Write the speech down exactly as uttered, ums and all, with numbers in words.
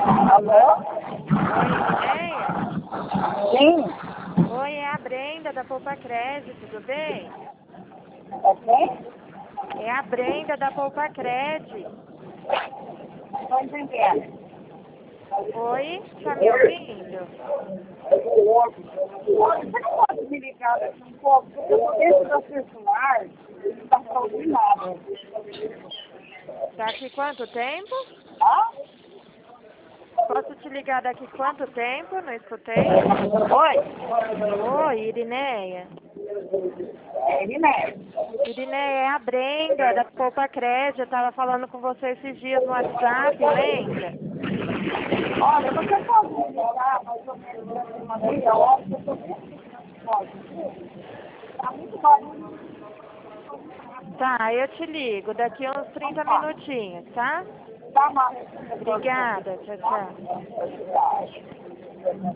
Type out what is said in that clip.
Alô? Oi, Irineia? Sim. Oi, é a Brenda da Poupa Crédito, tudo bem? É quem? É a Brenda da Poupa Crédito. Estou entendendo. Oi, tá me ouvindo? Você não pode me ligar daqui um pouco, porque eu estou dentro do celular e não está para ouvir nada. Daqui quanto tempo? Ah? Posso te ligar daqui quanto tempo? Não escutei? Oi? Oi, Irineia. É Irineia. Irineia, é a Brenda da Poupa Crédito. Eu tava falando com você esses dias no WhatsApp, lembra? Olha, você pode me ligar mais ou menos daqui uma meia hora, que eu estou dentro do pode. Está muito barulho. Tá, eu te ligo daqui uns trinta minutinhos, tá? Tá, Márcia. Obrigada, tchau, tchau.